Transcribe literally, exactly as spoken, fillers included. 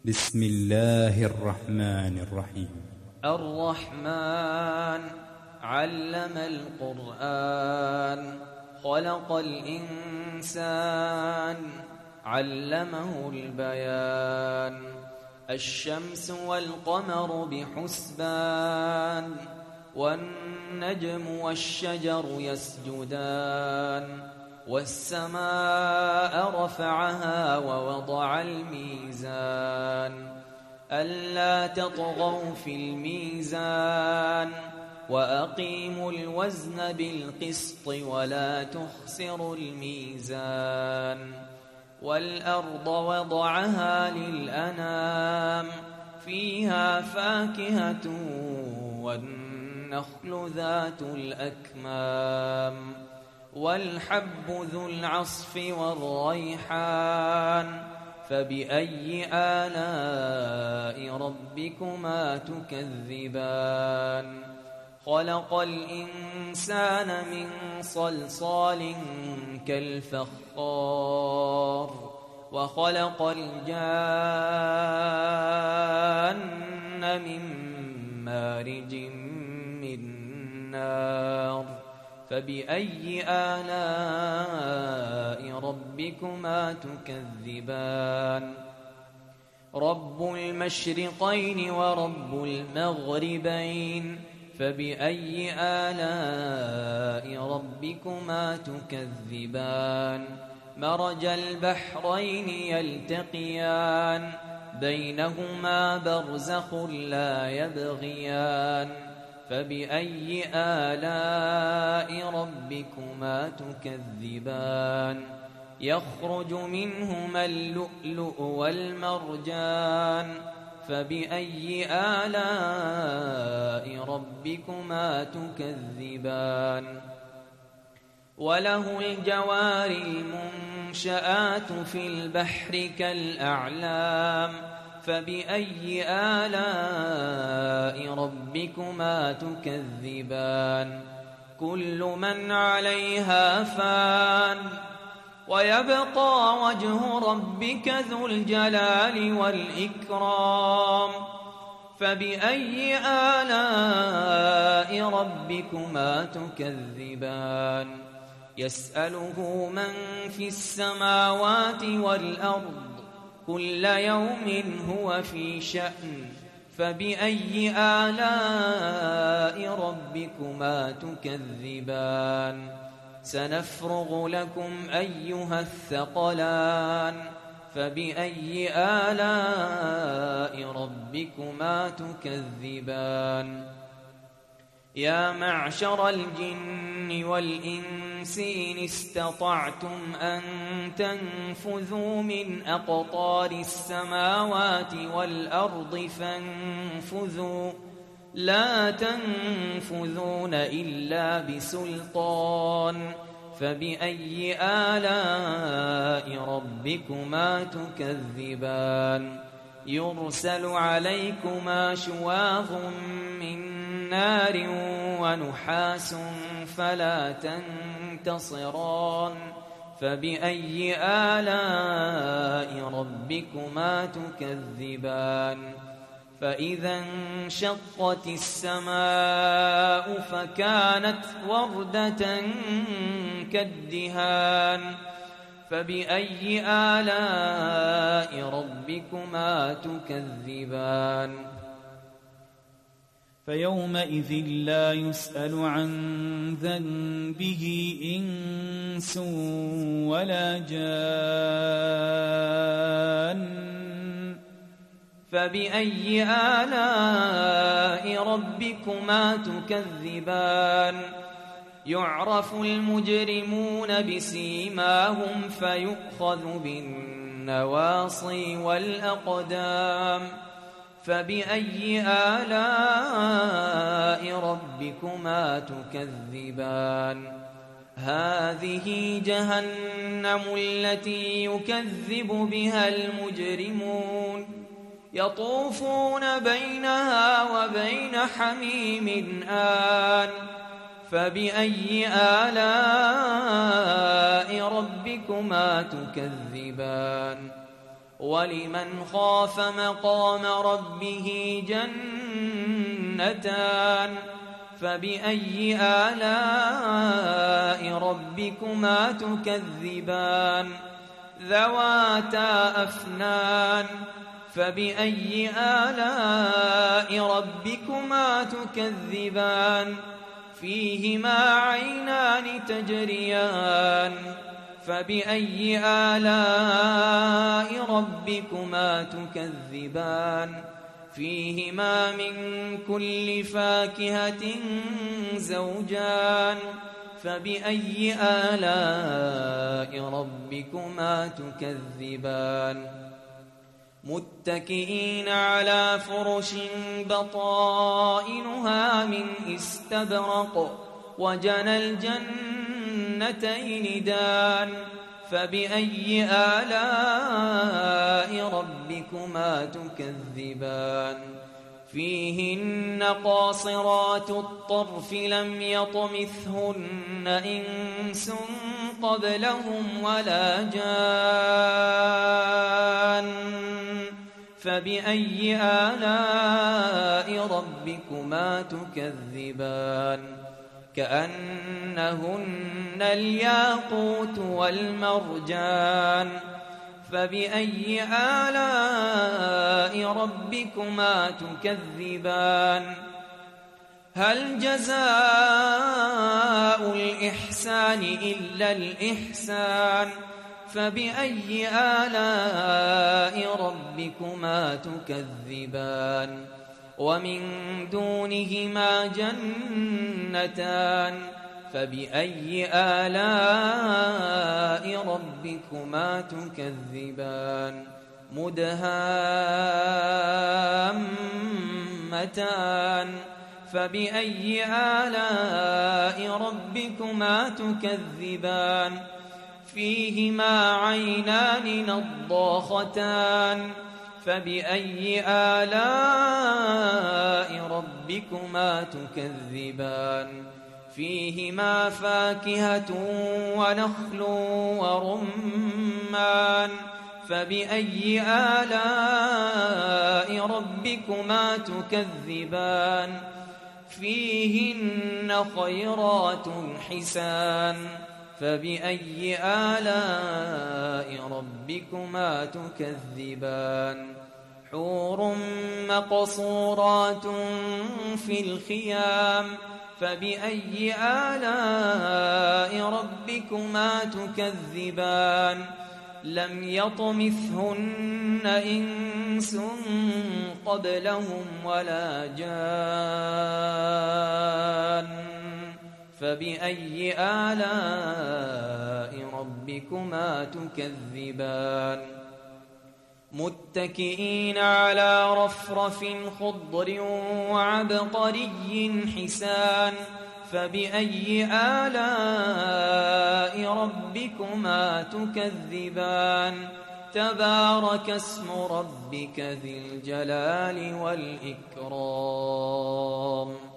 بسم الله الرحمن الرحيم. الرحمن علم القرآن خلق الإنسان علمه البيان. الشمس والقمر بحسبان والنجم والشجر يسجدان. والسماء رفعها ووضع الميزان ألا تطغوا في الميزان وأقيموا الوزن بالقسط ولا تخسروا الميزان. والأرض وضعها للأنام فيها فاكهة والنخل ذات الأكمام والحب ذو العصف والريحان. فبأي آلاء ربكما تكذبان؟ خلق الإنسان من صلصال كالفخار وخلق الجان من مارج من نار. فبأي آلاء ربكما تكذبان؟ رب المشرقين ورب المغربين. فبأي آلاء ربكما تكذبان؟ مرج البحرين يلتقيان بينهما برزخ لا يبغيان. فبأي آلاء ربكما تكذبان؟ يخرج منهما اللؤلؤ والمرجان. فبأي آلاء ربكما تكذبان؟ وله الجوار المنشآت في البحر كالأعلام. فبأي آلاء ربكما تكذبان؟ كل من عليها فان ويبقى وجه ربك ذو الجلال والإكرام. فبأي آلاء ربكما تكذبان؟ يسأله من في السماوات والأرض كل يوم هو في شأن. فبأي آلاء ربكما تكذبان؟ سنفرغ لكم أيها الثقلان. فبأي آلاء ربكما تكذبان؟ يا معشر الجن والإنس إن استطعتم أن تنفذوا من أقطار السماوات والأرض فانفذوا لا تنفذون إلا بسلطان. فبأي آلاء ربكما تكذبان؟ يرسل عليكما شواظ من نار ونحاس فلا تنتصران. فبأي آلاء ربكما تكذبان؟ فإذا انشقت السماء فكانت وردة كالدهان. فبأي آلاء ربكما تكذبان؟ فيومئذ لا يسأل عن ذنبه إنس ولا جان. فبأي آلاء ربكما تكذبان؟ يعرف المجرمون بسيماهم فيؤخذ بالنواصي والأقدام. فبأي آلاء ربكما تكذبان؟ هذه جهنم التي يكذب بها المجرمون يطوفون بينها وبين حميم آن. فبأي آلاء ربكما تكذبان؟ ولمن خاف مقام ربه جنتان فبأي آلاء ربكما تكذبان ذواتا أفنان فبأي آلاء ربكما تكذبان فيهما عينان تجريان فبأي آلاء ربكما تكذبان فيهما من كل فاكهة زوجان فبأي آلاء ربكما تكذبان متكئين على فرش بطائنها من استبرق وجنى الجنتين دان فبأي آلاء ربكما تكذبان فيهن قاصرات الطرف لم يطمثهن إنس قبلهم ولا جان فبأي آلاء ربكما تكذبان كأنهن الياقوت والمرجان فبأي آلاء ربكما تكذبان هل جزاء الإحسان إلا الإحسان فبأي آلاء ربكما تكذبان ومن دونهما جنتان فبأي آلاء ربكما تكذبان مدهامتان فبأي آلاء ربكما تكذبان فيهما عينان نضاختان فبأي آلاء ربكما تكذبان فيهما فاكهة ونخل ورمان فبأي آلاء ربكما تكذبان فيهن خيرات حسان فبأي آلاء ربكما تكذبان حور مقصورات في الخيام فبأي آلاء ربكما تكذبان لم يطمثهن إنس قبلهم ولا جان فبأي آلاء ربكما تكذبان متكئين على رفرف خضر وعبقري حسان فبأي آلاء ربكما تكذبان تبارك اسم ربك ذي الجلال والإكرام